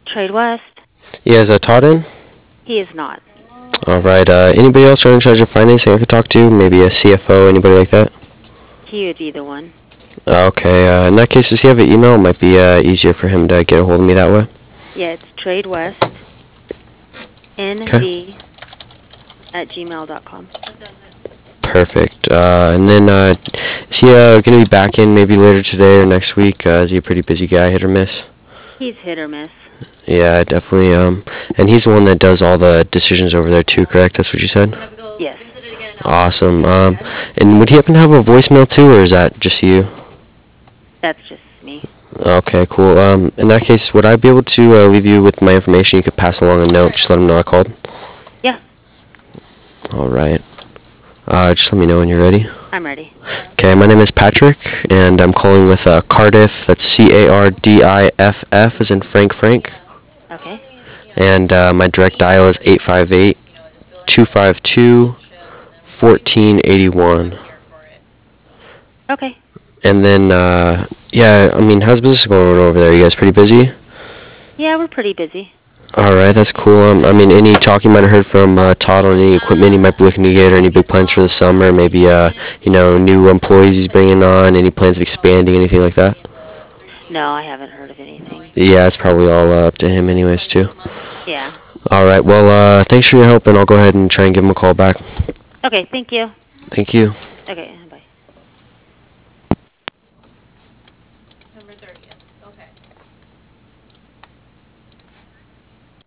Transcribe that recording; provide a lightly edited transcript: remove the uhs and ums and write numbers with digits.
Trade West. Yeah, is Todd in? He is not. All right. Anybody else in charge of financing I could talk to? Maybe a CFO, anybody like that? He would be the one. Okay. In that case, does he have an email? It might be easier for him to get a hold of me that way. Yeah, it's Trade West. Okay. ND@gmail.com. Perfect. And then, is he going to be back in maybe later today or next week? Is he a pretty busy guy, hit or miss? He's hit or miss. Yeah, definitely. And he's the one that does all the decisions over there too, correct? That's what you said? Yes. Awesome. And would he happen to have a voicemail too, or is that just you? That's just me. Okay, cool. In that case, would I be able to leave you with my information? You could pass along a note. Just let him know I called. Yeah. All right. Just let me know when you're ready. I'm ready. Okay, my name is Patrick, and I'm calling with Cardiff. That's CARDIFF, as in Frank. Okay. And my direct dial is 858-252-1481. Okay. And then, yeah, I mean, how's business going over there? You guys pretty busy? Yeah, we're pretty busy. All right, that's cool. I mean, any talk you might have heard from Todd on any equipment he might be looking to get, or any big plans for the summer? Maybe, new employees he's bringing on, any plans of expanding, anything like that? No, I haven't heard of anything. Yeah, it's probably all up to him anyways, too. Yeah. All right, well, thanks for your help, and I'll go ahead and try and give him a call back. Okay, thank you. Thank you. Okay.